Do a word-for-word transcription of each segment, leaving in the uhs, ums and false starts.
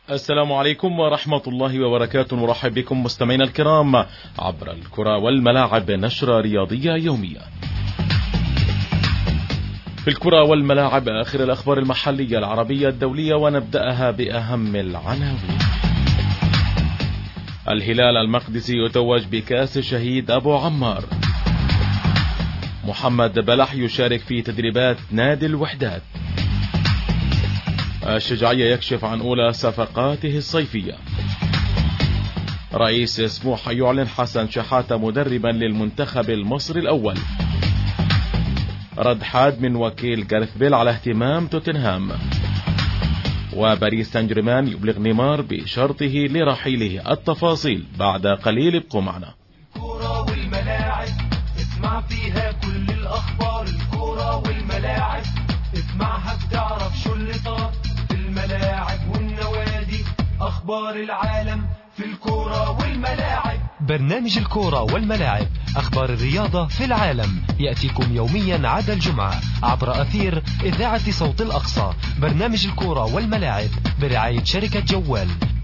السلام عليكم ورحمة الله وبركاته. نرحب بكم مستمعينا الكرام عبر الكرة والملاعب، نشرة رياضية يومية. في الكرة والملاعب آخر الأخبار المحلية العربية الدولية، ونبدأها بأهم العناوين. الهلال المقدسي يتوج بكأس الشهيد أبو عمار. محمد بلح يشارك في تدريبات نادي الوحدات. الشجاعية يكشف عن أولى صفقاته الصيفية. رئيس سموحة يعلن حسن شحاتة مدربا للمنتخب المصري الأول. رد حاد من وكيل جاريث بيل على اهتمام توتنهام. وباريس سان جيرمان يبلغ نيمار بشرطه لرحيله. التفاصيل بعد قليل، ابقوا معنا. الكرة والملاعب اسمع فيها كل الأخبار. الكرة والملاعب اسمعها بتعرف شو اللي صار في الملاعب والنوادي. أخبار العالم في الكرة والملاعب. برنامج الكرة والملاعب، أخبار الرياضة في العالم، يأتيكم يوميا عدا الجمعة عبر أثير إذاعة صوت الأقصى. برنامج الكرة والملاعب برعاية شركة جوال.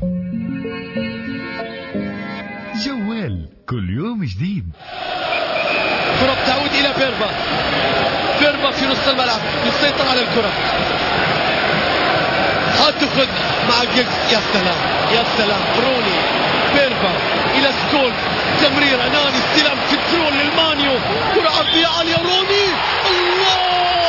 جوال كل يوم جديد. كرة بتعود إلى فيربا. فيربا في نص الملعب يسيطر على الكرة، هتاخد مع جيكس. يا سلام يا سلام، روني فيربا إلى سكول، تمريرة ناني، استلام كنترول للمانيو، كرة عرضية عالية، روني الله،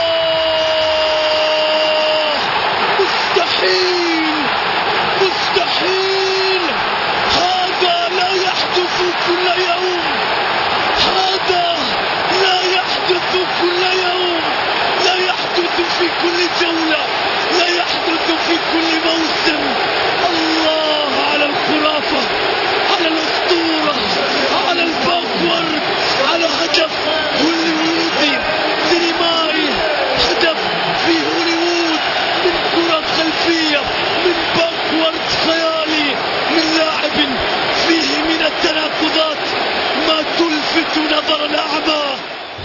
مستحيل مستحيل، هذا لا يحدث كل يوم، هذا لا يحدث كل يوم، لا يحدث في كل جولة، لا يحدث في كل موسم. الله على الخرافة، على الأسطورة، على الباكورد، على هدف هوليوودي سينمائي، هدف في هوليوود من كرة خلفية، من باكورد خيالي، من لاعب فيه من التناقضات ما تلفت نظر الأعمى.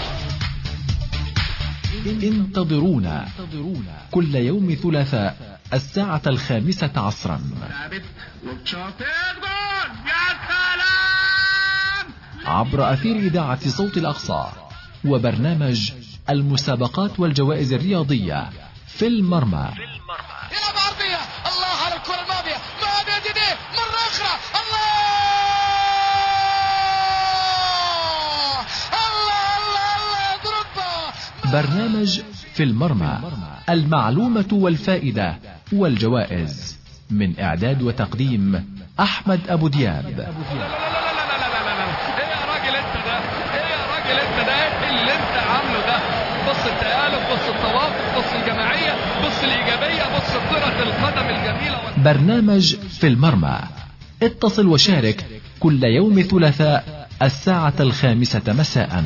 انتظرونا كل يوم ثلاثاء الساعة الخامسة عصرا عبر أثير إذاعة صوت الأقصى، وبرنامج المسابقات والجوائز الرياضية في المرمى. يلعب عرضية، الله على الكرة الماضية، ما بيديه مرة أخرى، الله الله الله الله ضربة. برنامج في المرمى، المعلومة والفائدة والجوائز، من إعداد وتقديم أحمد أبو دياب. ايه يا راجل انت ده، ايه يا راجل انت ده، ايه اللي انت عامله ده؟ بص التآلف، بص التوافق، بص الجماعية، بص الإيجابية، بص كرة القدم الجميلة. برنامج في المرمى، اتصل وشارك كل يوم ثلاثاء الساعة الخامسة مساء.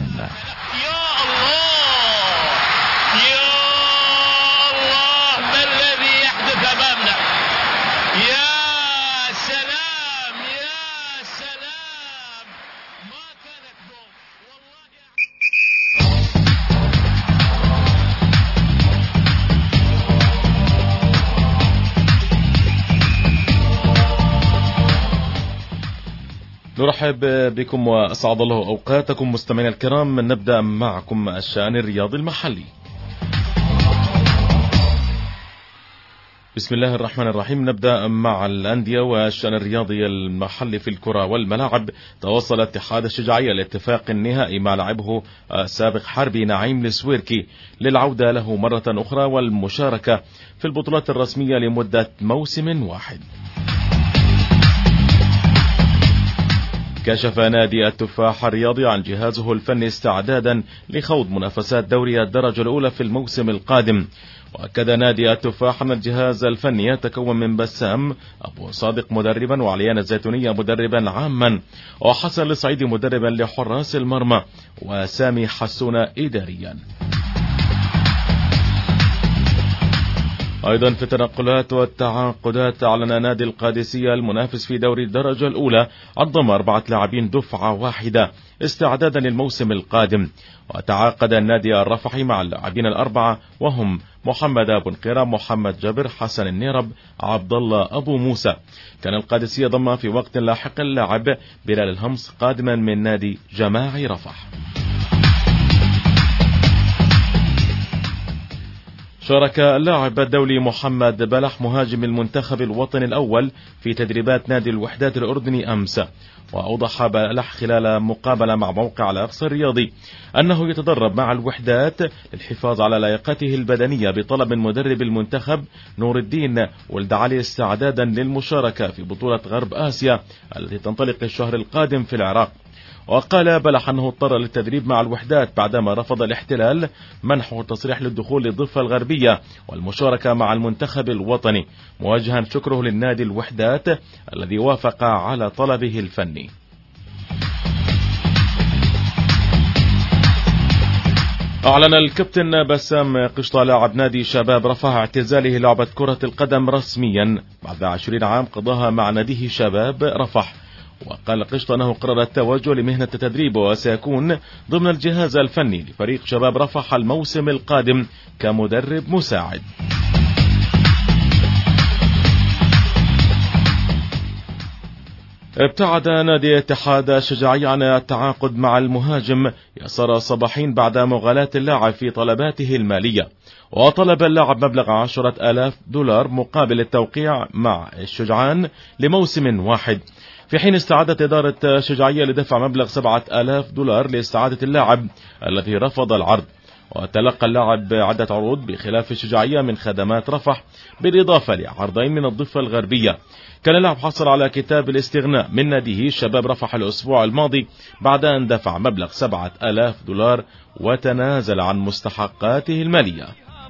نرحب بكم وأسعد الله أوقاتكم مستمعينا الكرام. نبدأ معكم الشأن الرياضي المحلي. بسم الله الرحمن الرحيم. نبدأ مع الأندية والشأن الرياضي المحلي في الكرة والملاعب. توصل اتحاد الشجاعية لاتفاق النهائي مع لاعبه سابق حربي نعيم السويركي للعودة له مرة أخرى والمشاركة في البطولات الرسمية لمدة موسم واحد. كشف نادي التفاح الرياضي عن جهازه الفني استعدادا لخوض منافسات دوري الدرجة الأولى في الموسم القادم. وأكد نادي التفاح أن الجهاز الفني يتكون من بسام أبو صادق مدربا، وعليان الزيتونية مدربا عاما، وحسن الصعيدي مدربا لحراس المرمى، وسامي حسون إداريا. أيضا في التنقلات والتعاقدات، أعلن نادي القادسية المنافس في دوري الدرجة الأولى عن ضم أربعة لاعبين دفعة واحدة استعدادا للموسم القادم. وتعاقد النادي الرفحي مع اللاعبين الأربعة وهم محمد أبو انقرام، محمد جابر، حسن النيرب، عبد الله أبو موسى. كان القادسية ضم في وقت لاحق اللاعب بلال الهمس قادما من نادي جماعي رفح. شارك اللاعب الدولي محمد بلح مهاجم المنتخب الوطني الأول في تدريبات نادي الوحدات الأردني أمس. وأوضح بلح خلال مقابلة مع موقع الأقصى الرياضي أنه يتدرب مع الوحدات للحفاظ على لياقته البدنية بطلب من مدرب المنتخب نور الدين ولد علي استعدادا للمشاركة في بطولة غرب آسيا التي تنطلق الشهر القادم في العراق. وقال بلح أنه اضطر للتدريب مع الوحدات بعدما رفض الاحتلال منحه التصريح للدخول للضفة الغربية والمشاركة مع المنتخب الوطني، موجها شكره للنادي الوحدات الذي وافق على طلبه الفني. أعلن الكابتن بسام قشطة لاعب نادي شباب رفح اعتزاله لعبة كرة القدم رسميا بعد عشرين عام قضاها مع ناديه شباب رفح. وقال قشطة أنه قرر التوجه لمهنة التدريب وسيكون ضمن الجهاز الفني لفريق شباب رفح الموسم القادم كمدرب مساعد. ابتعد نادي اتحاد الشجاعي عن التعاقد مع المهاجم يسار صباحين بعد مغالاة اللاعب في طلباته المالية. وطلب اللاعب مبلغ عشرة آلاف دولار مقابل التوقيع مع الشجعان لموسم واحد، في حين استعادت إدارة الشجاعية لدفع مبلغ سبعة آلاف دولار لاستعادة اللاعب الذي رفض العرض. وتلقى اللاعب عدة عروض بخلاف الشجاعية من خدمات رفح بالإضافة لعرضين من الضفة الغربية. كان اللاعب حصل على كتاب الاستغناء من ناديه شباب رفح الأسبوع الماضي بعد أن دفع مبلغ سبعة آلاف دولار وتنازل عن مستحقاته المالية.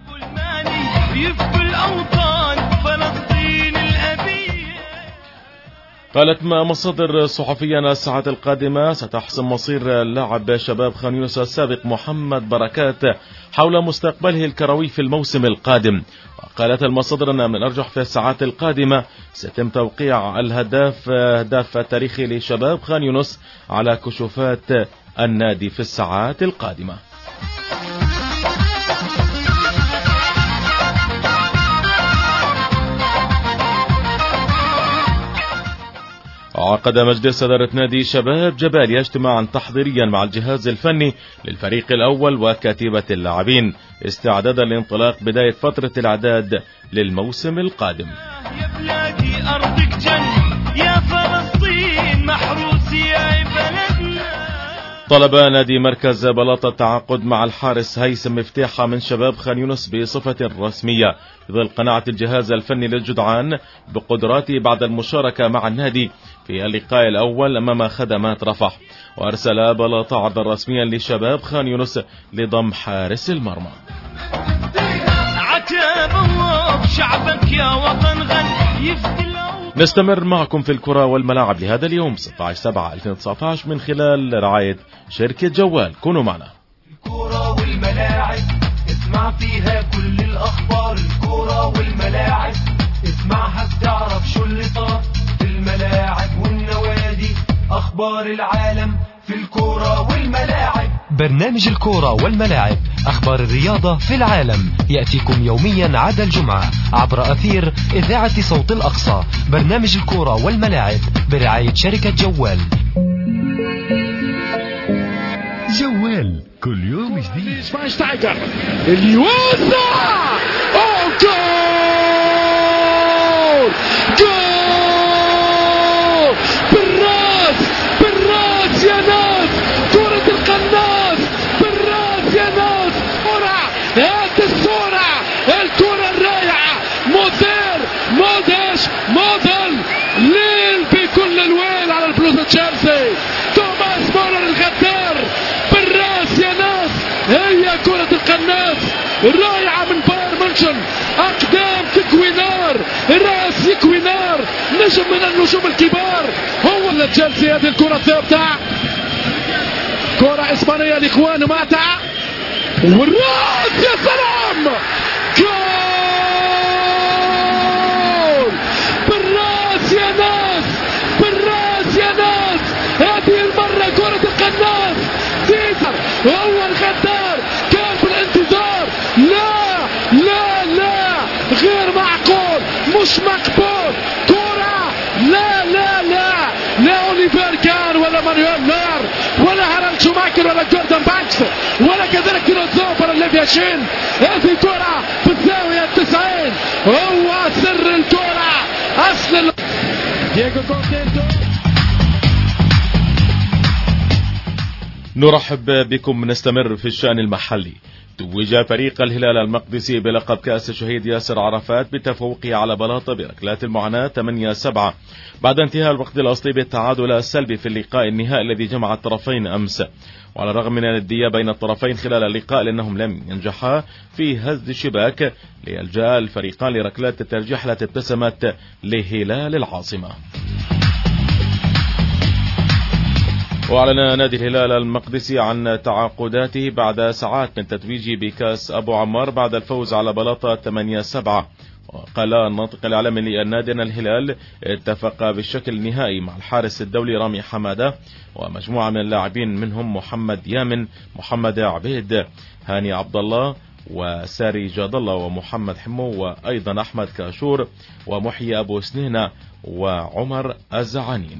قالت مصادر صحفية أن الساعات القادمة ستحسم مصير اللاعب شباب خان يونس السابق محمد بركات حول مستقبله الكروي في الموسم القادم. وقالت المصادر أن من الأرجح في الساعات القادمة سيتم توقيع الهداف هداف التاريخي لشباب خان يونس على كشوفات النادي في الساعات القادمة. عقد مجلس إدارة نادي شباب جباليا اجتماعا تحضيريا مع الجهاز الفني للفريق الأول وكتيبة اللاعبين استعدادا لانطلاق بداية فترة الإعداد للموسم القادم. يا بلادي أرضك جنة يا فلسطين محروس يا بلدنا. طلب نادي مركز بلاطة التعاقد مع الحارس هيثم مفتاحة من شباب خان يونس بصفة رسمية في ظل قناعة الجهاز الفني للجدعان بقدراته بعد المشاركة مع النادي في اللقاء الأول أمام خدمات رفح. وأرسل بلاطة عرضا رسميا لشباب خان يونس لضم حارس المرمى. عتاب الله بشعبك يا وطن غني يفدي. نستمر معكم في الكرة والملاعب لهذا اليوم ستة عشر سبعة ألفين وتسعة عشر من خلال رعاية شركة جوال. كونوا معنا. الكرة والملاعب اسمع فيها كل الأخبار. الكرة والملاعب اسمعها بتعرف شو اللي صار في الملاعب والنوادي. أخبار العالم في الكرة والملاعب. برنامج الكرة والملاعب، أخبار الرياضة في العالم، يأتيكم يوميا عدا الجمعة عبر أثير إذاعة صوت الأقصى. برنامج الكرة والملاعب برعاية شركة جوال. جوال كل يوم جديد. شفاينشتايجر اللي يوزع. أوه جول جول بالراس بالراس يا ناس. كرة القناص بالراس يا ناس. كرة هات الصورة الكرة الرائعة موديل موديش موديل ليل بكل الويل على البلوزة تشيلسي. توماس مولر الغدار بالراس يا ناس. هي كرة القناص رائعة من بايرن مونشن. أقدام تكوي نار راس يكوي نار نجم من النجوم الكبار. هو اللي تشيلسي هذه الكرة الثابتة. كرة إسبانية لإخوان ماتا والراس يا سلام. جول ولكن ولا جوردان بانكس ولا كذلك كيروزوفر اللي يشين. هذه كرة في الزاوية التسعين، هو سر الكرة أصل دييغو كونتينتو. نرحب بكم. نستمر في الشأن المحلي. توج فريق الهلال المقدسي بلقب كأس الشهيد ياسر عرفات بالتفوق على بلاطة بركلات المعاناة ثمانية سبعة بعد انتهاء الوقت الأصلي بالتعادل السلبي في اللقاء النهائي الذي جمع الطرفين أمس. وعلى الرغم من الندية بين الطرفين خلال اللقاء لأنهم لم ينجحا في هز الشباك، ليلجأ الفريقان لركلات الترجيح التي ابتسمت لهلال العاصمة. وأعلن نادي الهلال المقدسي عن تعاقداته بعد ساعات من تتويجه بكأس أبو عمار بعد الفوز على بلاطة ثمانية سبعة. وقال الناطق الإعلامي للنادي أن الهلال اتفق بالشكل النهائي مع الحارس الدولي رامي حمادة ومجموعة من اللاعبين منهم محمد يامن، محمد عبيد، هاني عبد الله، وساري جاد الله، ومحمد حمو، وأيضا أحمد كاشور، ومحيي أبو سنينة، وعمر الزعانين.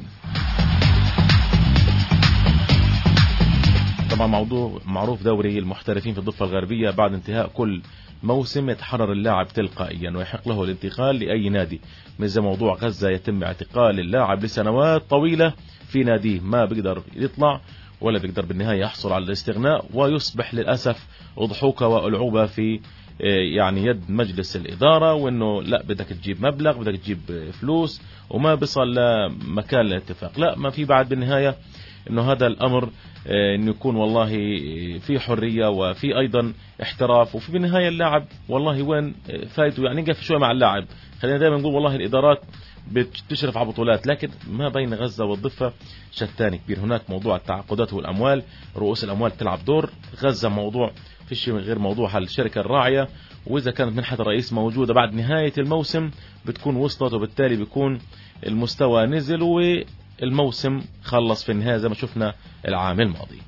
طبعا موضوع معروف دوري المحترفين في الضفة الغربية بعد انتهاء كل موسم يتحرر اللاعب تلقائيا ويحق له الانتقال لأي نادي. مثل موضوع غزة يتم اعتقال اللاعب لسنوات طويلة في ناديه، ما بيقدر يطلع ولا بيقدر بالنهاية يحصل على الاستغناء، ويصبح للأسف أضحوكة وألعوبة في يعني يد مجلس الإدارة، وإنه لا بدك تجيب مبلغ، بدك تجيب فلوس، وما بصل لمكان الاتفاق. لا، ما في بعد بالنهاية إنه هذا الأمر إنه يكون والله في حرية وفي أيضا احتراف، وفي بالنهاية اللاعب والله وين فايته، يعني نقف شوي مع اللاعب. خلينا دائما نقول والله الإدارات بتشرف على بطولات، لكن ما بين غزة والضفة شتان كبير. هناك موضوع التعاقدات والأموال، رؤوس الأموال تلعب دور. غزة موضوع في شيء من غير موضوع الشركة الراعية، وإذا كانت منحة الرئيس موجودة بعد نهاية الموسم بتكون وصلت، وبالتالي بيكون المستوى نزل والموسم خلص في النهاية زي ما شفنا العام الماضي.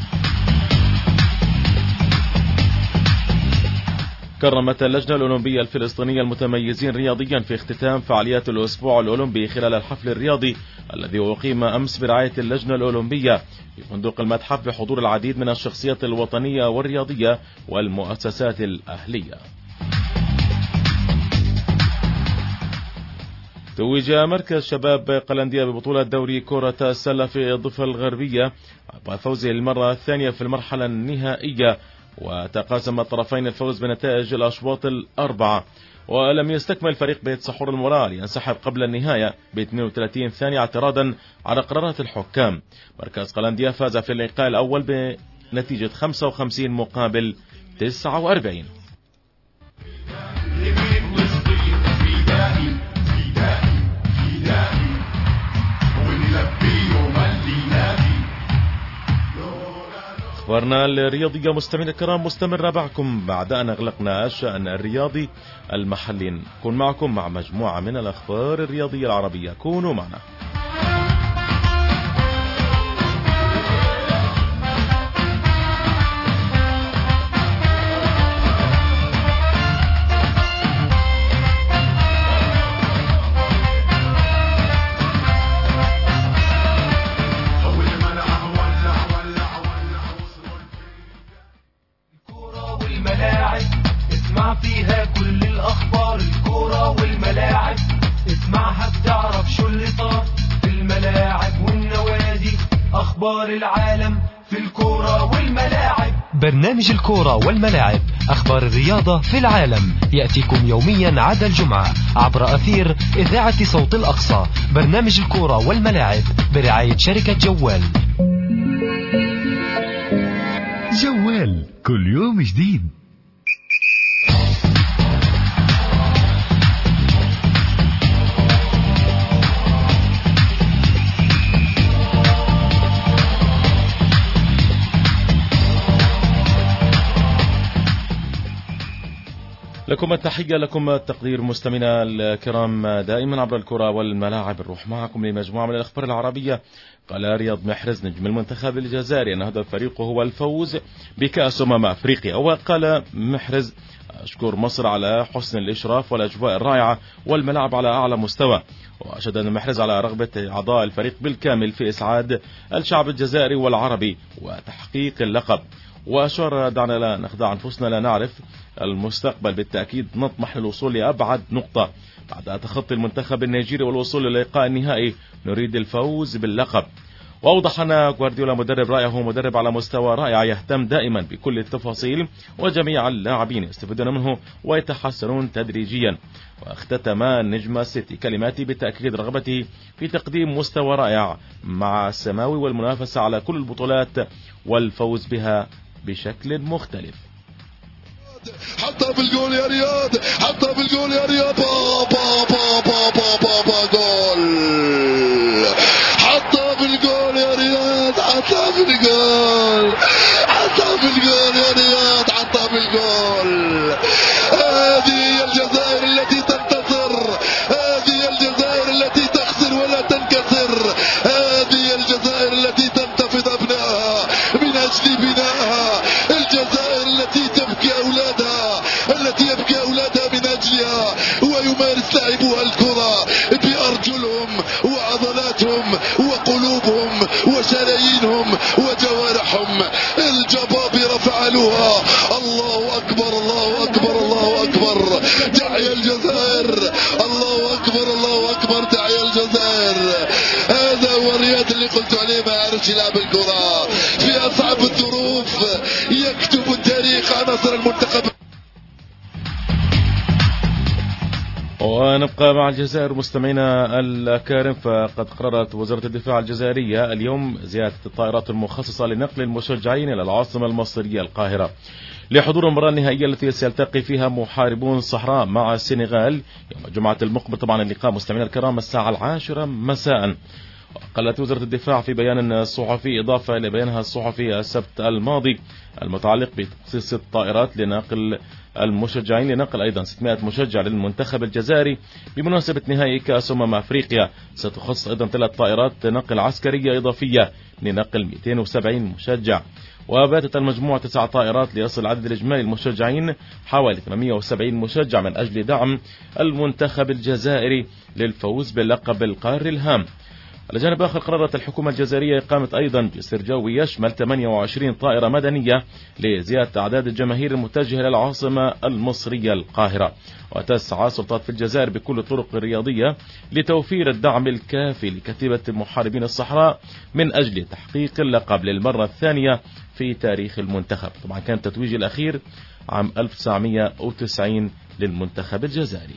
كرمت اللجنة الأولمبية الفلسطينية المتميزين رياضيا في اختتام فعاليات الأسبوع الأولمبي خلال الحفل الرياضي الذي أقيم أمس برعاية اللجنة الأولمبية في فندق المتحف بحضور العديد من الشخصيات الوطنية والرياضية والمؤسسات الأهلية. توج مركز شباب قلندية ببطولة دوري كرة السلة في الضفة الغربية بفوزه للمرة الثانية في المرحلة النهائية، وتقاسم الطرفين الفوز بنتائج الأشواط الأربعة. ولم يستكمل فريق بيت سحور المورا لينسحب قبل النهاية ب اثنين وثلاثين ثانية اعتراضا على قرارات الحكام. مركز قلندية فاز في اللقاء الأول بنتيجة خمسة وخمسين مقابل تسعة وأربعين. أخبارنا الرياضية مستمعينا الكرام مستمرة معكم بعد أن أغلقنا الشأن الرياضي المحلي. نكون معكم مع مجموعة من الأخبار الرياضية العربية، كونوا معنا. فيها كل الأخبار، الكورة والملاعب، اسمعها بتعرف شو اللي صار في الملاعب والنوادي، أخبار العالم في الكورة والملاعب. برنامج الكورة والملاعب، أخبار الرياضة في العالم، يأتيكم يوميا عدا الجمعة عبر أثير إذاعة صوت الأقصى. برنامج الكورة والملاعب برعاية شركة جوال. جوال كل يوم جديد. لكم التحية، لكم التقدير مستمعينا الكرام دائما عبر الكرة والملاعب. نروح معكم لمجموعة من الأخبار العربية. قال رياض محرز نجم المنتخب الجزائري أن هدف فريقه هو الفوز بكأس أمم أفريقيا. وقال محرز: أشكر مصر على حسن الإشراف والأجواء الرائعة والملعب على أعلى مستوى، وأشاد أن المحرز على رغبة أعضاء الفريق بالكامل في إسعاد الشعب الجزائري والعربي وتحقيق اللقب. وأشار: دعنا لا نخدع أنفسنا، لا نعرف المستقبل، بالتأكيد نطمح للوصول لأبعد نقطة بعد تخطي المنتخب النيجيري والوصول للقاء النهائي، نريد الفوز باللقب. وأوضح أن جوارديولا مدرب رائع، مدرب على مستوى رائع يهتم دائما بكل التفاصيل وجميع اللاعبين يستفيدون منه ويتحسنون تدريجيا. واختتم نجم السيتي كلماتي بتأكيد رغبته في تقديم مستوى رائع مع السماوي والمنافسة على كل البطولات والفوز بها بشكل مختلف. حطها بالجول يا رياض، حطها بالجول يا رياض، بابا بابا بابا بابا جول، حطها بالجول يا رياض، حطها بالجول، حطها بالجول يا رياض، حطها بالجول. هذه هي الجزائر التي تنتصر، هذه الجزائر التي تخسر ولا تنكسر، هذه الجزائر التي تنتفض أبنائها من أجل بنائها، الجزائر التي تبكي أولادها، التي يبكي أولادها من أجلها، ويمارس لاعبوها الكرة بأرجلهم وعضلاتهم وقلوبهم وشرايينهم وجوارحهم. الجبابرة فعلوها. الله أكبر، الله أكبر، الله أكبر، تحيا الجزائر، الله أكبر، الله أكبر، تحيا الجزائر. هذا هو الرياض اللي قلت عليه، ما يعرفش يلعب الكرة في أصعب الظروف، يكتب التاريخ عن نصر المنتخب. ونبقى مع الجزائر مستمعينا الكرام، فقد قررت وزارة الدفاع الجزائرية اليوم زيادة الطائرات المخصصة لنقل المشجعين إلى العاصمة المصرية القاهرة لحضور المباراة النهائية التي سيلتقي فيها محاربون الصحراء مع السنغال يوم الجمعة المقبل. طبعا اللقاء مستمعينا الكرام الساعة العاشرة مساء. قالت وزارة الدفاع في بيان صحفي إضافة إلى بيانها الصحفي السبت الماضي المتعلق بتخصيص الطائرات لنقل المشجعين لنقل أيضا ستمائة مشجع للمنتخب الجزائري بمناسبة نهائي كأس أمم أفريقيا. ستخصص أيضا ثلاث طائرات نقل عسكرية إضافية لنقل مئتين وسبعين مشجع. وباتت المجموعة تسع طائرات ليصل عدد الإجمالي المشجعين حوالي ثمانمائة وسبعين مشجع من أجل دعم المنتخب الجزائري للفوز باللقب القاري الهام. على جانب آخر قررت الحكومة الجزائرية إقامة أيضا جسر جوي يشمل ثمانية وعشرين طائرة مدنية لزيادة أعداد الجماهير المتجهة إلى العاصمة المصرية القاهرة. وتسعى سلطات في الجزائر بكل الطرق الرياضية لتوفير الدعم الكافي لكتيبة محاربين الصحراء من أجل تحقيق اللقب للمرة الثانية في تاريخ المنتخب. طبعا كان التتويج الأخير عام ألف وتسعمائة وتسعين للمنتخب الجزائري.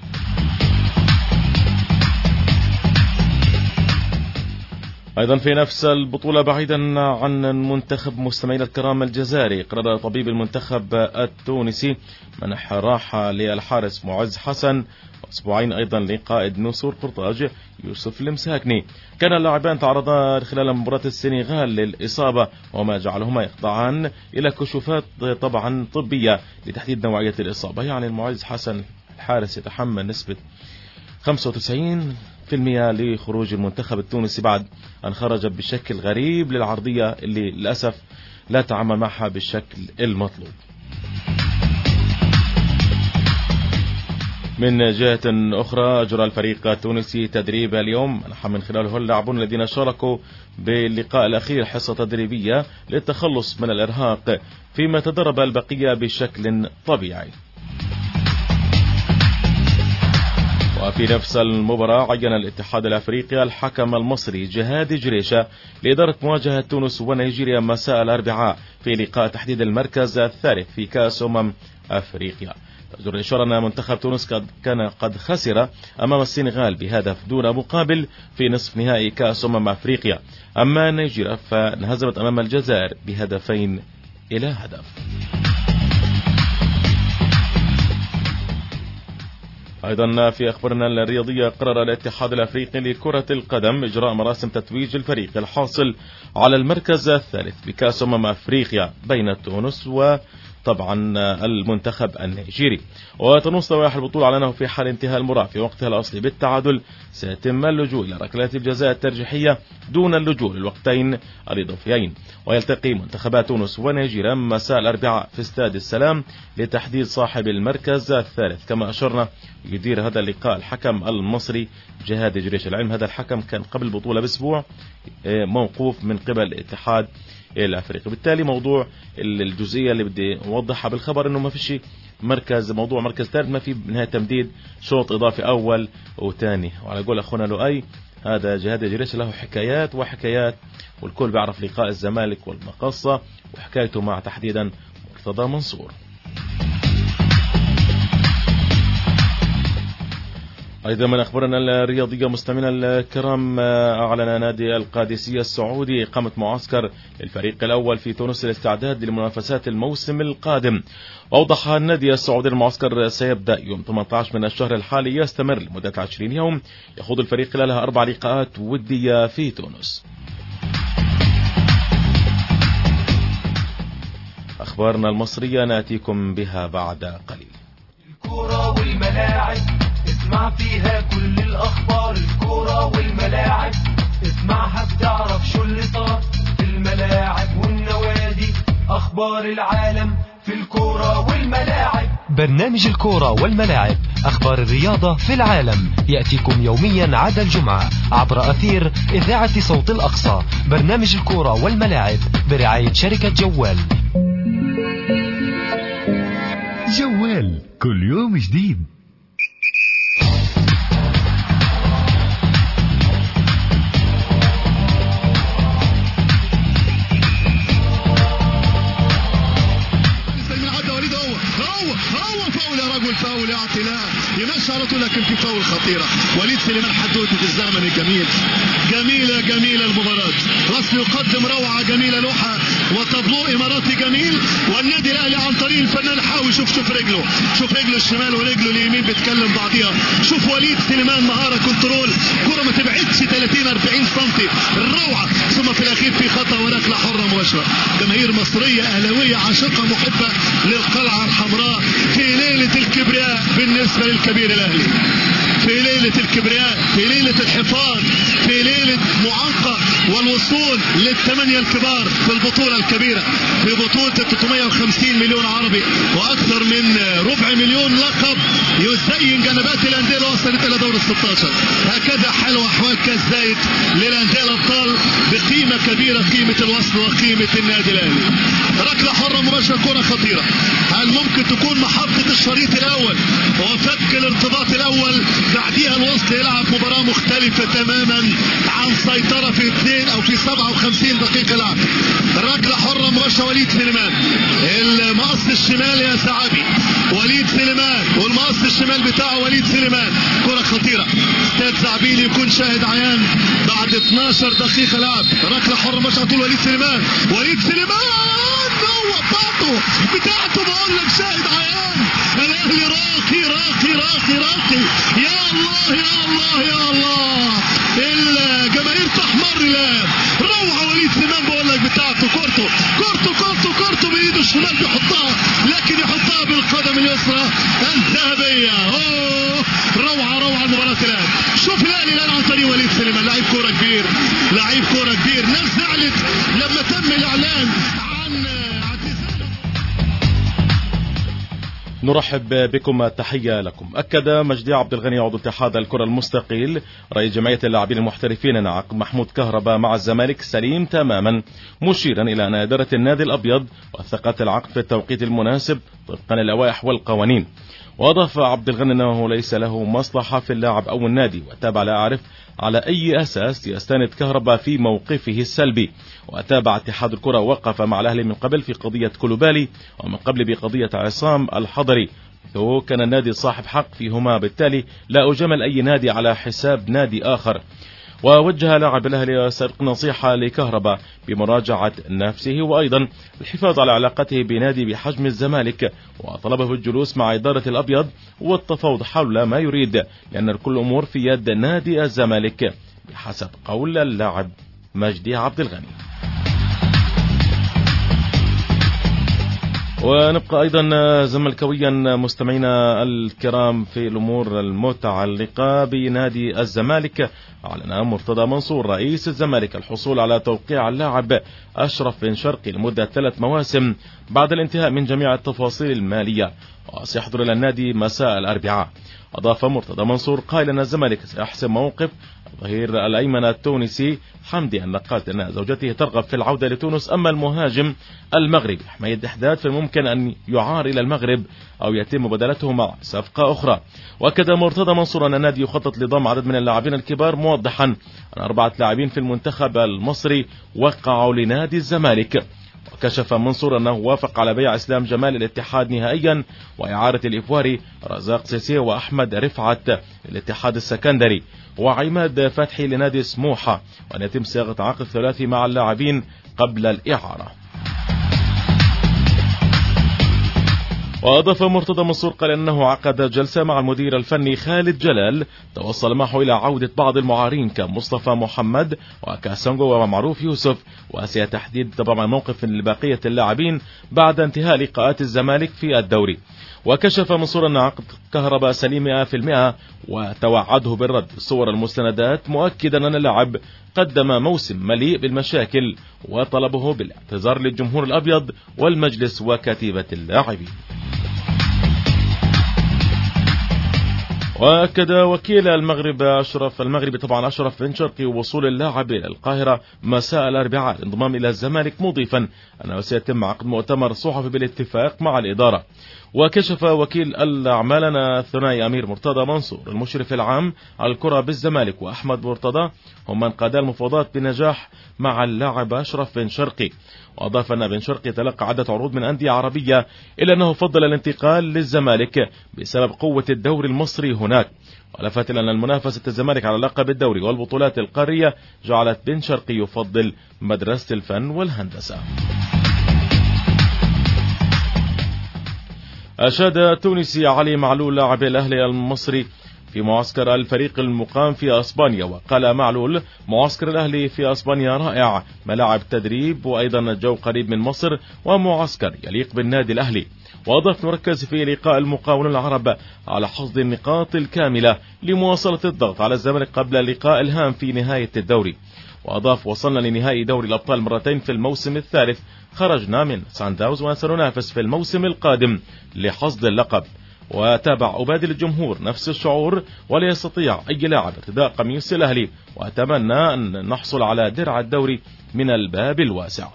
أيضا في نفس البطولة بعيدا عن المنتخب مستمعينا الكرام الجزائري، قرر طبيب المنتخب التونسي منح راحة للحارس معز حسن وأسبوعين أيضا لقائد نسور قرطاج يوسف المساكني. كان اللاعبان تعرضا خلال مباراة السنغال للإصابة وما جعلهما يخضعان إلى كشوفات طبعا طبية لتحديد نوعية الإصابة. يعني المعز حسن الحارس يتحمل نسبة خمسة وتسعين بالمئة لخروج المنتخب التونسي بعد أن خرج بشكل غريب للعرضية اللي للأسف لا تعامل معها بالشكل المطلوب. من جهة أخرى أجرى الفريق التونسي تدريب اليوم منح من خلاله اللاعبون الذين شاركوا باللقاء الأخير حصة تدريبية للتخلص من الإرهاق فيما تدرب البقية بشكل طبيعي. وفي نفس المباراة عين الاتحاد الأفريقي الحكم المصري جهاد جريشة لإدارة مواجهة تونس ونيجيريا مساء الأربعاء في لقاء تحديد المركز الثالث في كأس أمم أفريقيا. تجدر الإشارة أن منتخب تونس قد كان قد خسر أمام السنغال بهدف دون مقابل في نصف نهائي كأس أمم أفريقيا، أما نيجيريا فانهزمت أمام الجزائر بهدفين إلى هدف. أيضا في أخبارنا الرياضية، قرر الاتحاد الأفريقي لكرة القدم إجراء مراسم تتويج الفريق الحاصل على المركز الثالث بكأس أمم أفريقيا بين تونس طبعا المنتخب النيجيري. وتنص لوائح البطولة على أنه في حال انتهاء المباراة في وقتها الأصلي بالتعادل سيتم اللجوء إلى ركلات الجزاء الترجيحية دون اللجوء للوقتين الإضافيين. ويلتقي منتخبا تونس ونيجيريا مساء الأربعاء في استاد السلام لتحديد صاحب المركز الثالث. كما أشرنا يدير هذا اللقاء الحكم المصري جهاد جريش. العلم هذا الحكم كان قبل البطولة بأسبوع موقوف من قبل الاتحاد الأفريقي. بالتالي موضوع الجزئية اللي بدي أوضحها بالخبر إنه ما فيش مركز موضوع مركز ثالث، ما في نهاية تمديد شوط إضافي أول وثاني. وعلى قول أخونا لؤي هذا جهاد جريش له حكايات وحكايات، والكل بيعرف لقاء الزمالك والمقصة وحكايته مع تحديدا مرتضى منصور. أيضا من أخبارنا الرياضية مستمعينا الكرام، أعلن نادي القادسية السعودي إقامة معسكر للفريق الأول في تونس للاستعداد لمنافسات الموسم القادم. وأوضح النادي السعودي المعسكر سيبدأ يوم ثمانية عشر من الشهر الحالي، يستمر لمدة عشرين يوم، يخوض الفريق خلالها أربع لقاءات ودية في تونس. أخبارنا المصرية نأتيكم بها بعد قليل. الكرة والملاعب اسمع فيها كل الأخبار، الكرة والملاعب اسمعها بتعرف شو اللي صار في الملاعب والنوادي، أخبار العالم في الكرة والملاعب. برنامج الكرة والملاعب، أخبار الرياضة في العالم، يأتيكم يوميا عدا الجمعة عبر أثير إذاعة صوت الأقصى. برنامج الكرة والملاعب برعاية شركة جوال. جوال كل يوم جديد. فاول يعطي لا يمشي على طول، لكن في فاول خطيره. وليد سليمان حدوته الزمن الجميل، جميله جميله المباراه. رسم يقدم روعه جميله، لوحه وطابلو اماراتي جميل. والنادي الاهلي عن طريق الفنان حاوي، شوف شوف رجله، شوف رجله الشمال ورجله اليمين بتكلم بعضيها. شوف وليد سليمان مهاره كنترول، كره ما تبعدش ثلاثين أربعين سم، الروعه. ثم في الاخير في خطا وركله حره مباشره. جماهير مصريه اهلاويه عاشقه محبه للقلعه الحمراء في ليله الكبرياء بالنسبة للكبير الأهلي، في ليلة الكبرياء، في ليلة الحفاظ، في ليلة معانقة والوصول للثمانية الكبار في البطولة الكبيرة، في بطولة ثلاثمائة وخمسين مليون عربي وأكثر من ربع مليون لقب يزين جنبات الأندية اللي وصلت إلى دور الستة عشر. هكذا حال وأحوال كأس زايد للأندية الأبطال بقيمة كبيرة، قيمة الوصل وقيمة النادي الأهلي. ركلة حرة مباشرة، كرة خطيرة. هل ممكن تكون محطة الشريط الأول وفك الارتباط الأول، بعديها الوصل يلعب مباراة مختلفة تماما عن سيطرة في اثنين أو في سبعة وخمسين دقيقة لعب. ركلة حرة مباشرة وليد سليمان، المقص الشمال يا سعابي وليد سليمان، والمقص الشمال بتاعه وليد سليمان. كرة خطيرة، استاذ زعبيل يكون شاهد عيان بعد اثناشر دقيقة لعب. ركلة حرة مباشرة طول وليد سليمان، وليد سليمان هو بتاعته بتاعته بقول لك شاهد عيان. الاهلي راقي راقي راقي راقي، يا الله يا الله يا الله. الجماهير تحمر الان، روعه. وليد سليمان بقول لك بتاعته، كورته كورته كورته كورته بايده الشمال بيحطها، لكن يحطها بالقدم اليسرى الذهبيه. اوه روعه روعه المباراه الان. شوف الاهلي الان عن طريق وليد سليمان، لعيب كوره كبير، لعيب كوره كبير. ناس زعلت لما تم الاعلان عن نرحب بكم، تحية لكم. أكد مجدي عبد الغني عضو اتحاد الكرة المستقيل رئيس جمعية اللاعبين المحترفين أن عقد محمود كهربا مع الزمالك سليم تماما، مشيرا إلى أن إدارة النادي الأبيض وثقت العقد في التوقيت المناسب طبقا للوائح والقوانين. وأضاف عبد الغني أنه ليس له مصلحة في اللاعب أو النادي، وتابع لا أعرف على أي أساس يستند كهربا في موقفه السلبي. وتابع اتحاد الكرة وقف مع الأهلي من قبل في قضية كولوبالي ومن قبل بقضية عصام الحضري، ثم كان النادي صاحب حق فيهما، بالتالي لا أجمل أي نادي على حساب نادي آخر. ووجه لاعب الأهلي سابق نصيحة لكهربا بمراجعة نفسه وأيضا الحفاظ على علاقته بنادي بحجم الزمالك، وطلبه الجلوس مع إدارة الأبيض والتفاوض حول ما يريد، لأن كل أمور في يد نادي الزمالك بحسب قول اللاعب مجدي عبد الغني. ونبقى أيضا زملكاويا مستمعينا الكرام في الأمور المتعلقة بنادي الزمالك. أعلن مرتضى منصور رئيس الزمالك الحصول على توقيع اللاعب أشرف بن شرقي لمدة ثلاث مواسم بعد الانتهاء من جميع التفاصيل المالية، وسيحضر إلى النادي مساء الأربعاء. أضاف مرتضى منصور قائلا أن الزمالك سيحسم موقف الظهير الأيمن التونسي حمدي النقاد أن زوجته ترغب في العودة لتونس، أما المهاجم المغربي حميد حداد فممكن أن يعار إلى المغرب أو يتم بدلته مع صفقة أخرى. وأكد مرتضى منصور أن النادي يخطط لضم عدد من اللاعبين الكبار، موضحا أن أربعة لاعبين في المنتخب المصري وقعوا لنادي الزمالك. وكشف منصور أنه وافق على بيع إسلام جمال الاتحاد نهائيا وإعارة الإيفواري رزاق سيسي وأحمد رفعت الاتحاد السكندري وعماد فتحي لنادي سموحة، وأن يتم صياغة عقد ثلاثي مع اللاعبين قبل الإعارة. وأضاف مرتضى منصور قال أنه عقد جلسة مع المدير الفني خالد جلال توصل معه إلى عودة بعض المعارين كمصطفى محمد وكاسونغو ومعروف يوسف، وسيتحديد طبعا موقف لبقية اللاعبين بعد انتهاء لقاءات الزمالك في الدوري. وكشف منصور أن عقد كهرباء سليم مئة بالمئة وتوعده بالرد صور المستندات، مؤكدا أن اللاعب قدم موسم مليء بالمشاكل وطلبه بالاعتذار للجمهور الأبيض والمجلس وكتيبة اللاعبين. وأكد وكيل المغرب أشرف المغربي طبعا أشرف بن شرقي وصول اللاعب إلى القاهرة مساء الأربعاء للانضمام إلى الزمالك، مضيفا أنه سيتم عقد مؤتمر صحفي بالاتفاق مع الإدارة. وكشف وكيل الأعمال الثنائي أمير مرتضى منصور المشرف العام على الكرة بالزمالك وأحمد مرتضى هم من قاد المفاوضات بنجاح مع اللاعب أشرف بن شرقي. وأضاف أن بن شرقي تلقى عدة عروض من أندية عربية إلا أنه فضل الانتقال للزمالك بسبب قوة الدوري المصري هناك. ولفت إلى أن المنافسة الزمالك على لقب الدوري والبطولات القارية جعلت بن شرقي يفضل مدرسة الفن والهندسة. أشاد التونسي علي معلول لاعب الأهلي المصري في معسكر الفريق المقام في أسبانيا، وقال معلول معسكر الأهلي في أسبانيا رائع، ملاعب تدريب وأيضا الجو قريب من مصر ومعسكر يليق بالنادي الأهلي. وأضاف نركز في لقاء المقاولون العرب على حصد النقاط الكاملة لمواصلة الضغط على الزمالك قبل اللقاء الهام في نهاية الدوري. وأضاف وصلنا لنهائي دوري الأبطال مرتين في الموسم الثالث، خرجنا من سانداوز وسننافس في الموسم القادم لحصد اللقب. وتابع أبادل الجمهور نفس الشعور، ولا يستطيع أي لاعب ارتداء قميص الأهلي، وأتمنى أن نحصل على درع الدوري من الباب الواسع.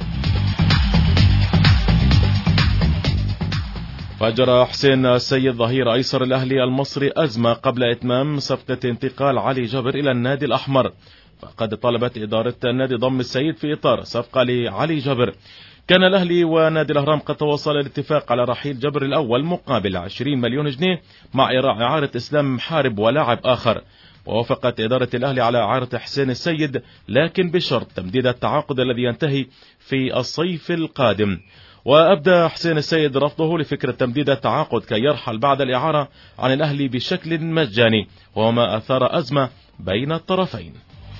فجر حسين السيد ظهير أيسر الأهلي المصري أزمة قبل إتمام صفقة انتقال علي جبر إلى النادي الأحمر، فقد طلبت إدارة النادي ضم السيد في إطار صفقة لعلي جبر. كان الأهلي ونادي الأهرام قد تواصل الاتفاق على رحيل جبر الأول مقابل عشرين مليون جنيه مع إعارة إسلام محارب ولاعب آخر. ووافقت إدارة الأهلي على إعارة حسين السيد لكن بشرط تمديد التعاقد الذي ينتهي في الصيف القادم. وأبدى حسين السيد رفضه لفكرة تمديد التعاقد كي يرحل بعد الإعارة عن الأهلي بشكل مجاني، وما أثار أزمة بين الطرفين.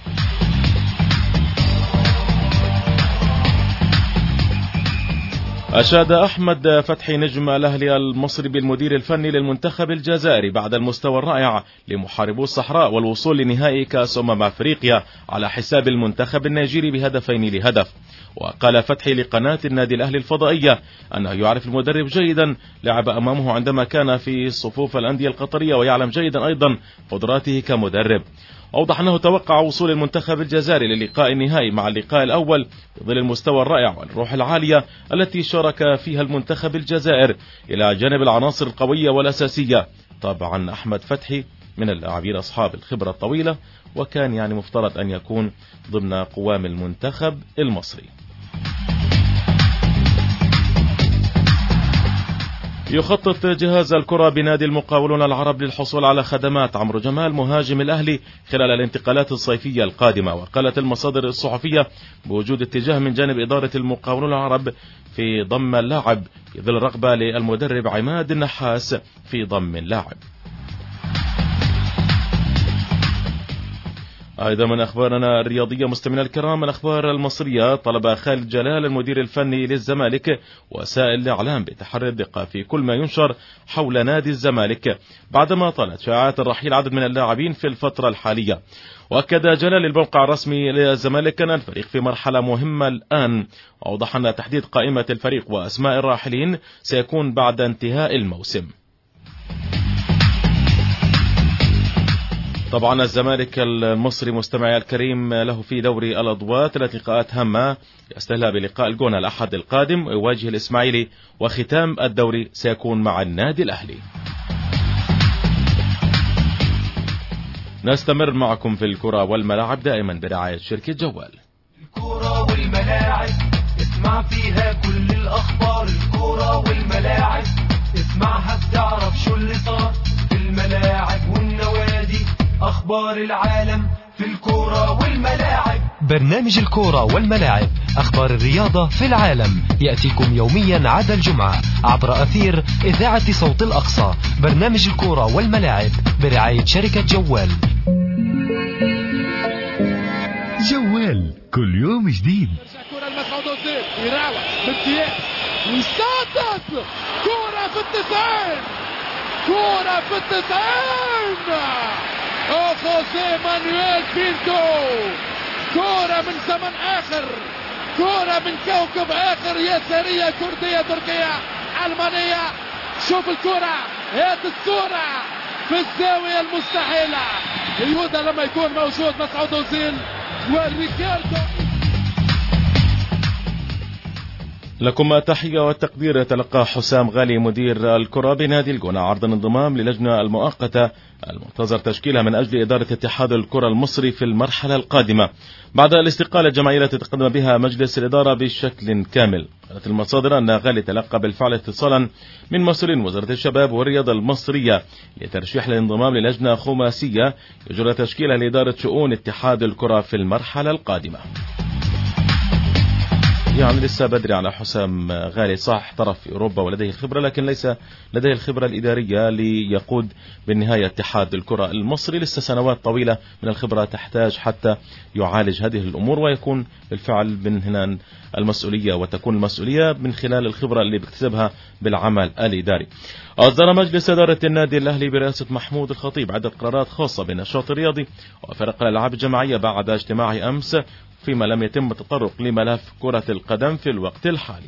أشاد أحمد فتحي نجم الأهلي المصري بالمدير الفني للمنتخب الجزائري بعد المستوى الرائع لمحاربو الصحراء والوصول لنهائي كأس أمم أفريقيا على حساب المنتخب النيجيري بهدفين لهدف. وقال فتحي لقناة النادي الأهلي الفضائية أنه يعرف المدرب جيدا، لعب أمامه عندما كان في صفوف الأندية القطرية ويعلم جيدا أيضا قدراته كمدرب. أوضح أنه توقع وصول المنتخب الجزائري للقاء النهائي مع اللقاء الأول في ظل المستوى الرائع والروح العالية التي شارك فيها المنتخب الجزائر إلى جانب العناصر القوية والأساسية. طبعا أحمد فتحي من اللاعبين أصحاب الخبرة الطويلة، وكان يعني مفترض أن يكون ضمن قوام المنتخب المصري. يخطط جهاز الكرة بنادي المقاولون العرب للحصول على خدمات عمرو جمال مهاجم الأهلي خلال الانتقالات الصيفية القادمة. وقالت المصادر الصحفية بوجود اتجاه من جانب إدارة المقاولون العرب في ضم اللاعب في ظل رغبة للمدرب عماد النحاس في ضم اللاعب. أيضا من أخبارنا الرياضية مستمعينا الكرام، الأخبار المصرية، طلب خالد جلال المدير الفني للزمالك وسائل الإعلام بتحري الدقة في كل ما ينشر حول نادي الزمالك بعدما طالت شائعات الرحيل عدد من اللاعبين في الفترة الحالية. وأكد جلال الموقع الرسمي للزمالك أن الفريق في مرحلة مهمة الآن، وأوضح أن تحديد قائمة الفريق وأسماء الراحلين سيكون بعد انتهاء الموسم. طبعا الزمالك المصري مستمعي الكريم له في دوري الأضواء ثلاث لقاءات هامة يستهلها بلقاء الجونة الأحد القادم ويواجه الإسماعيلي، وختام الدوري سيكون مع النادي الأهلي. نستمر معكم في الكرة والملاعب دائما برعاية شركة جوال. الكرة والملاعب اسمع فيها كل الأخبار، الكرة والملاعب اسمعها بتعرف شو اللي صار في الملاعب والنوادي، أخبار العالم في الكرة والملاعب. برنامج الكرة والملاعب، أخبار الرياضة في العالم، يأتيكم يوميا عدا الجمعة عبر أثير إذاعة صوت الأقصى. برنامج الكرة والملاعب برعاية شركة جوال. جوال كل يوم جديد. كرة المسعود أوزيل يراوغ بامتياز ويسدد، كرة في التسعين، كرة في التسعين، خوسيه مانويل بينتو، كرة من زمن آخر، كرة من كوكب آخر، يسارية كردية تركية ألمانية. شوف الكرة، هات الصورة في الزاوية المستحيلة، يهودا لما يكون موجود مسعود أوزيل وريكاردو. لكم تحية والتقدير. يتلقى حسام غالي مدير الكرة بنادي الجونة عرض الانضمام للجنة المؤقتة المنتظر تشكيلها من أجل إدارة اتحاد الكرة المصري في المرحلة القادمة بعد الاستقالة الجماعية التي تقدم بها مجلس الإدارة بشكل كامل. قالت المصادر أن غالي تلقى بالفعل اتصالا من مسؤولين وزارة الشباب والرياضة المصرية لترشيح الانضمام للجنة خماسية يجرى تشكيلها لإدارة شؤون اتحاد الكرة في المرحلة القادمة. يعني لسه بدري على حسام غالي، صح احترف في أوروبا ولديه الخبرة، لكن ليس لديه الخبرة الإدارية ليقود بالنهاية اتحاد الكرة المصري. لسه سنوات طويلة من الخبرة تحتاج حتى يعالج هذه الأمور ويكون بالفعل من هنا المسؤولية، وتكون المسؤولية من خلال الخبرة اللي بيكتسبها بالعمل الإداري. أصدر مجلس إدارة النادي الأهلي برئاسة محمود الخطيب عدة قرارات خاصة بالنشاط الرياضي وفرق الألعاب الجماعية بعد اجتماعه أمس، فيما لم يتم التطرق لملف كرة القدم في الوقت الحالي.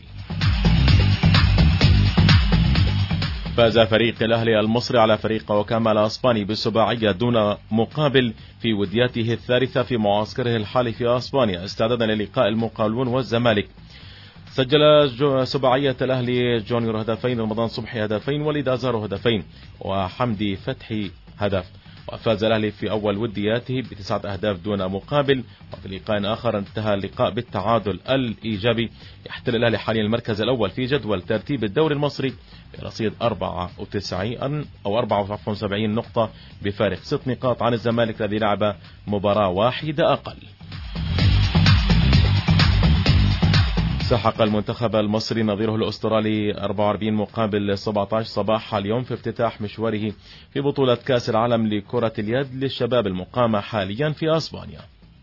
فاز فريق الأهلي المصري على فريق وكامل الأسباني بالسباعية دون مقابل في ودياته الثالثة في معسكره الحالي في أسبانيا استعدادا للقاء المقاولون والزمالك. سجل سباعية الأهلي جونيور هدفين، رمضان صبحي هدفين، وليد أزهر هدفين، وحمدي فتحي هدف. وفاز الأهلي في أول ودياته بتسعة أهداف دون مقابل. وفي لقاء آخر انتهى اللقاء بالتعادل الإيجابي. يحتل الأهلي حاليا المركز الأول في جدول ترتيب الدوري المصري برصيد أربعة وتسعين أو أربعة وسبعين نقطة بفارق ست نقاط عن الزمالك الذي لعب مباراة واحدة أقل. سحق المنتخب المصري نظيره الأسترالي أربعة وأربعين مقابل سبعة عشر صباح اليوم في افتتاح مشواره في بطولة كأس العالم لكرة اليد للشباب المقامة حاليا في أسبانيا.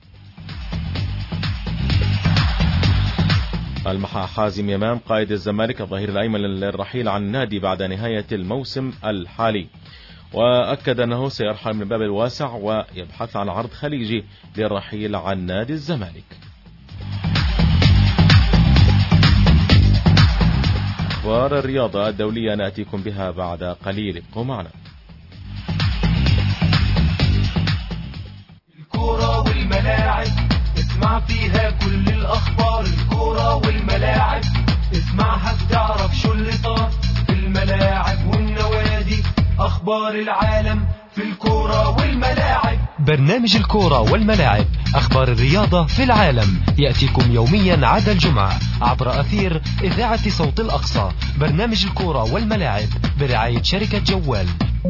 المحى حازم يمام قائد الزمالك الظهير الأيمن للرحيل عن النادي بعد نهاية الموسم الحالي، وأكد أنه سيرحل من الباب الواسع ويبحث عن عرض خليجي للرحيل عن نادي الزمالك. أخبار الرياضة الدولية نأتيكم بها بعد قليل، ابقوا معنا. الكرة والملاعب اسمع فيها كل الأخبار، الكرة والملاعب اسمعها بتعرف شو اللي صار في الملاعب والنوادي، أخبار العالم في الكرة والملاعب. برنامج الكرة والملاعب، أخبار الرياضة في العالم، يأتيكم يوميا عدا الجمعة عبر أثير إذاعة صوت الأقصى. برنامج الكرة والملاعب برعاية شركة جوال.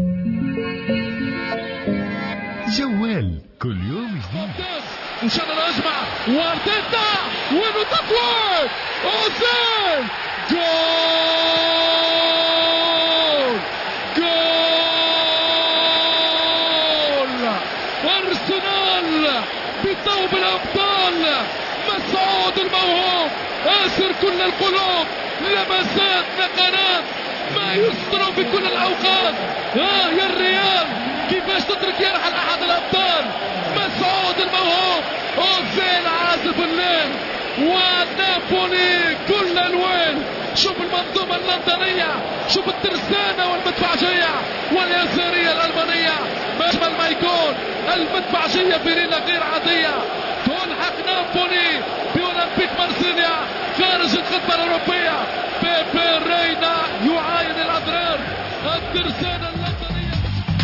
جوال كل يوم جديد. إن شاء الله نجمع وارتيتا وينو تطوير أوزيل، جول جول أرسنال الريال بثوب الأبطال. مسعود الموهوب آسر كل القلوب، لمسات نقرات ما يصدر في كل الأوقات. ها يا الريال كيفاش تترك يرحل أحد الأبطال. مسعود الموهوب، أوزيل عازف الليل، ونابولي كل الويل. شوف المنظومة اللندنية، شوف الترسانة والمدفعجية واليسارية الألمانية. أجمل ما يكون المدفعجية في ليلة غير عادية تلحق نابولي بأولمبيك مارسيليا خارج الخدمة الأوروبية. بيبي رينا يعاين الأضرار. الترسانة اللندنية.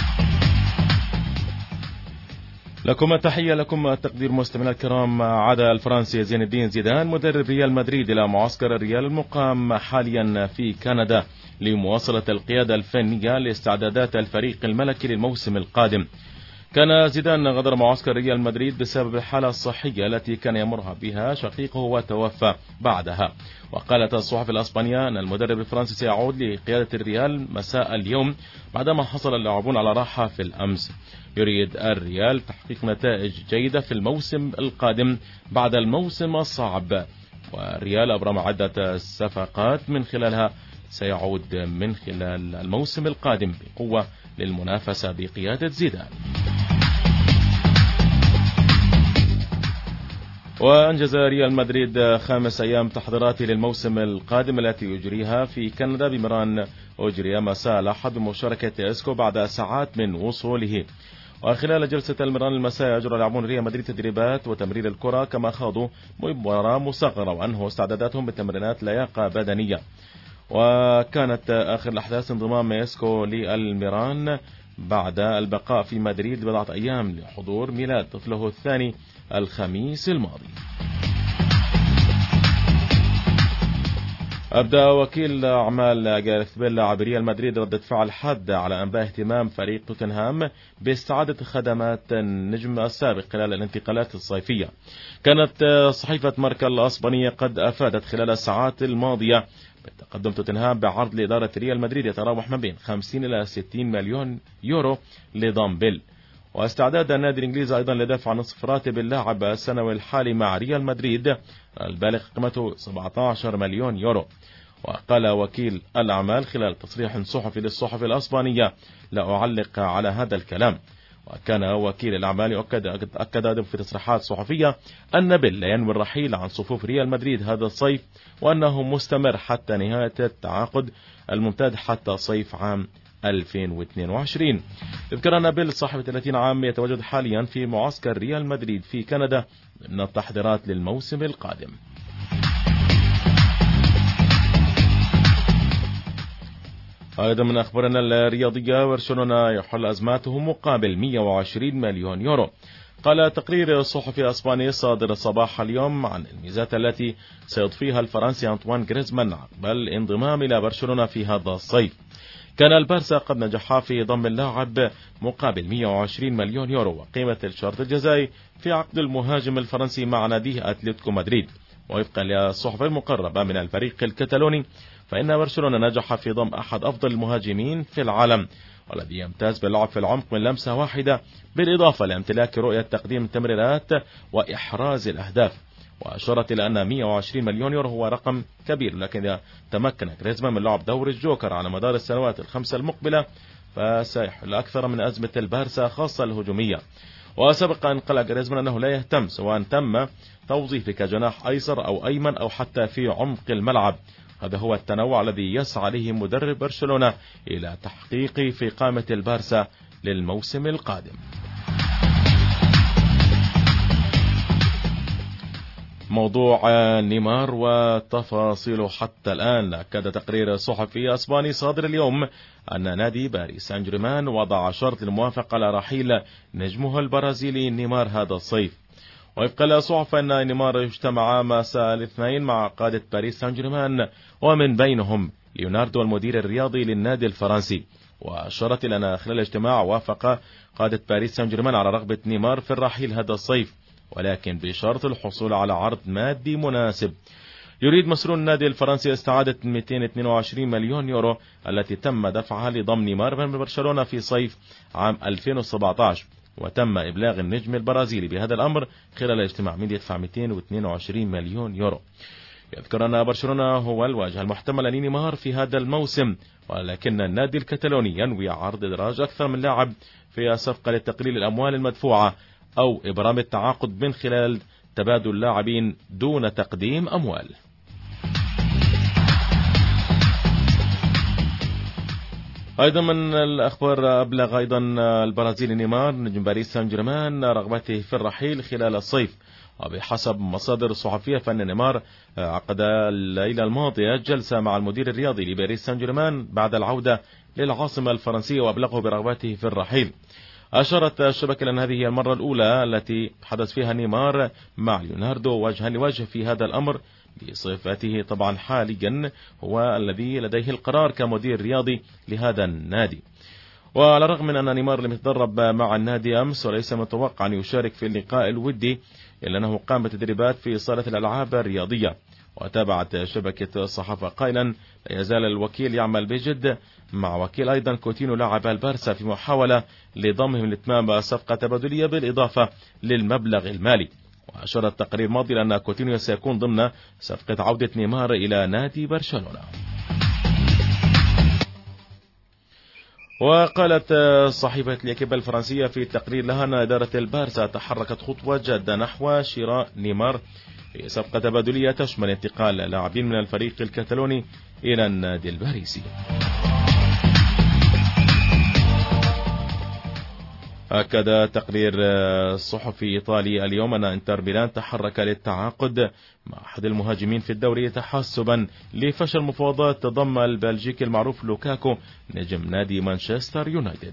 لكم التحية، لكم التقدير مستمعينا الكرام. عاد الفرنسي زين الدين زيدان مدرب ريال مدريد إلى معسكر الريال المقام حاليا في كندا لمواصلة القيادة الفنية لاستعدادات الفريق الملكي للموسم القادم. كان زيدان غادر معسكر ريال مدريد بسبب الحالة الصحية التي كان يمرها بها شقيقه وتوفى بعدها. وقالت الصحف الأسبانية أن المدرب الفرنسي سيعود لقيادة الريال مساء اليوم بعدما حصل اللاعبون على راحة في الأمس. يريد الريال تحقيق نتائج جيدة في الموسم القادم بعد الموسم الصعب، والريال أبرم عدة صفقات من خلالها سيعود من خلال الموسم القادم بقوة للمنافسة بقيادة زيدان. وأنجز ريال مدريد خامس أيام تحضيراته للموسم القادم التي يجريها في كندا بميران. أجري مساء الأحد بمشاركة إسكو بعد ساعات من وصوله. وخلال جلسة الميران المساء أجرى لاعبون ريال مدريد تدريبات وتمرير الكرة، كما خاضوا مباراة مصغرة وأنهوا استعداداتهم بتمرينات لياقة بدنية. وكانت آخر الأحداث انضمام إسكو للميران بعد البقاء في مدريد بضعة أيام لحضور ميلاد طفله الثاني الخميس الماضي. أبدأ وكيل أعمال جاريث بيل لاعب ريال مدريد ردة فعل حادة على أنباء اهتمام فريق توتنهام باستعادة خدمات النجم السابق خلال الانتقالات الصيفية. كانت صحيفة ماركا الأسبانية قد أفادت خلال الساعات الماضية بتقدم توتنهام بعرض لإدارة ريال مدريد يتراوح ما بين خمسين إلى ستين مليون يورو لضم بيل، واستعداد النادي الإنجليزي أيضا لدفع نصف راتب اللاعب السنوي الحالي مع ريال مدريد البالغ قيمته سبعة عشر مليون يورو. وقال وكيل الأعمال خلال تصريح صحفي للصحف الأسبانية: لا أعلق على هذا الكلام. وكان وكيل الأعمال يؤكد أكد في تصريحات صحفية أن بيل لا ينوي الرحيل عن صفوف ريال مدريد هذا الصيف، وأنه مستمر حتى نهاية التعاقد الممتد حتى صيف عام ألفين واثنين وعشرين. يذكر أن بيل صاحب ثلاثين عام يتواجد حاليا في معسكر ريال مدريد في كندا من التحضيرات للموسم القادم. أيضا من أخبارنا الرياضية، برشلونة يحل أزماته مقابل مئة وعشرين مليون يورو. قال تقرير صحفي أسباني صادر صباح اليوم عن الميزات التي سيضفيها الفرنسي أنطوان غريزمان عقب الانضمام إلى برشلونة في هذا الصيف. كان البارسا قد نجح في ضم اللاعب مقابل مئة وعشرين مليون يورو، وقيمة الشرط الجزائي في عقد المهاجم الفرنسي مع ناديه أتلتيكو مدريد. ووفقا للصحف المقربة من الفريق الكتالوني، فإن برشلونة نجح في ضم أحد أفضل المهاجمين في العالم، والذي يمتاز باللعب في العمق من لمسة واحدة، بالإضافة لامتلاك رؤية تقديم التمريرات وإحراز الأهداف. وأشارت إلى أن مئة وعشرين مليون يورو هو رقم كبير، لكن إذا تمكن غريزمان من لعب دور الجوكر على مدار السنوات الخمسة المقبلة فسيحل أكثر من أزمة البارسا خاصة الهجومية. وسبق أن قال غريزمان أنه لا يهتم سواء تم توظيفه كجناح أيسر أو أيمن أو حتى في عمق الملعب. هذا هو التنوع الذي يسعى له مدرب برشلونة إلى تحقيقه في قائمة البارسا للموسم القادم. موضوع نيمار وتفاصيله حتى الآن. أكد تقرير صحفي أسباني صادر اليوم أن نادي باريس سان جيرمان وضع شرط للموافقة على رحيل نجمه البرازيلي نيمار هذا الصيف. وفقا للصحف أن نيمار اجتمع مساء الاثنين مع قادة باريس سان جيرمان، ومن بينهم ليوناردو المدير الرياضي للنادي الفرنسي. وأشارت إلى أن خلال الاجتماع وافق قادة باريس سان جيرمان على رغبة نيمار في الرحيل هذا الصيف، ولكن بشرط الحصول على عرض مادي مناسب. يريد مسؤول النادي الفرنسي استعادة مئتين واثنين وعشرين مليون يورو التي تم دفعها لضم نيمار من برشلونة في صيف عام ألفين وسبعة عشر، وتم إبلاغ النجم البرازيلي بهذا الأمر خلال اجتماع من يدفع مئتين واثنين وعشرين مليون يورو. يذكر أن برشلونة هو الواجهة المحتملة لنيمار في هذا الموسم، ولكن النادي الكتالوني ينوي عرض إدراج أكثر من لاعب في صفقة لتقليل الأموال المدفوعة أو إبرام التعاقد من خلال تبادل لاعبين دون تقديم أموال. أيضا من الأخبار، أبلغ أيضا البرازيلي نيمار نجم باريس سان جيرمان رغبته في الرحيل خلال الصيف. وبحسب مصادر صحفية فإن نيمار عقد الليلة الماضية جلسة مع المدير الرياضي لباريس سان جيرمان بعد العودة للعاصمة الفرنسية وأبلغه برغبته في الرحيل. أشارت الشبكة أن هذه هي المرة الأولى التي حدث فيها نيمار مع ليوناردو وجها لوجه في هذا الأمر، بصفته طبعا حاليا هو الذي لديه القرار كمدير رياضي لهذا النادي. وعلى الرغم من أن نيمار لم يتدرب مع النادي أمس وليس متوقع أن يشارك في اللقاء الودي، إلا أنه قام بتدريبات في صالة الألعاب الرياضية. وتابعت شبكة الصحافة قائلا: لا يزال الوكيل يعمل بجد مع وكيل أيضا كوتينو لاعب البارسا في محاولة لضمهم لإتمام صفقة تبادلية بالإضافة للمبلغ المالي. وأشار التقرير الماضي لأن كوتينيو سيكون ضمن صفقة عودة نيمار إلى نادي برشلونة. وقالت صحيفة اليكيب الفرنسية في تقرير لها أن إدارة البارسا تحركت خطوة جادة نحو شراء نيمار في صفقة تبادلية تشمل انتقال لاعبين من الفريق الكتالوني إلى النادي الباريسي. أكد تقرير الصحفي إيطالي اليوم أن انتر ميلان تحرك للتعاقد مع أحد المهاجمين في الدوري تحسبا لفشل مفاوضات ضم البلجيكي المعروف لوكاكو نجم نادي مانشستر يونايتد.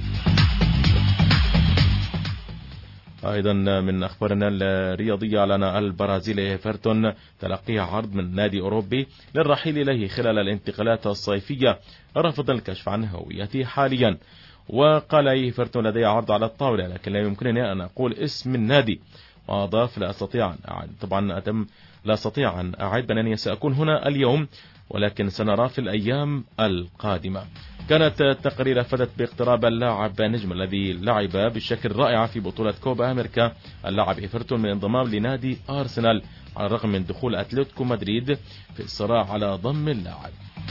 أيضا من أخبارنا الرياضية، أعلن البرازيلي إيفرتون تلقي عرض من نادي أوروبي للرحيل إليه خلال الانتقالات الصيفية رافضا الكشف عن هويته حاليا. وقال إيفرتون: لدي عرض على الطاولة لكن لا يمكنني أن أقول اسم النادي. وأضاف: لا أستطيع أن أعد طبعا أتم لا أستطيع أن أعد بأنني سأكون هنا اليوم، ولكن سنرى في الأيام القادمة. كانت التقارير أفادت باقتراب اللاعب نجم الذي لعب بشكل رائع في بطولة كوبا أمريكا اللاعب إيفرتون من انضمام لنادي أرسنال على الرغم من دخول أتلتيكو مدريد في الصراع على ضم اللاعب.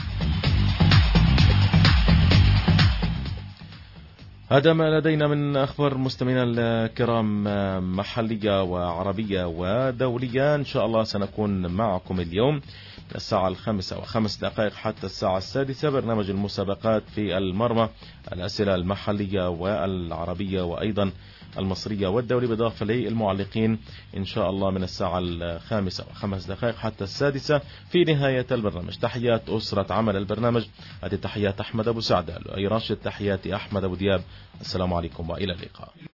هذا ما لدينا من أخبار مستمعينا الكرام محلية وعربية ودولية. إن شاء الله سنكون معكم اليوم الساعة الخامسة وخمس دقائق حتى الساعة السادسة برنامج المسابقات في المرمى، الأسئلة المحلية والعربية وأيضا المصرية والدولي، بالإضافة للمعلقين إن شاء الله من الساعة الخامسة وخمس دقائق حتى السادسة في نهاية البرنامج. تحيات أسرة عمل البرنامج، هذه تحيات أحمد أبو سعد، أي راشد، تحياتي أحمد أبو دياب. السلام عليكم وإلى اللقاء.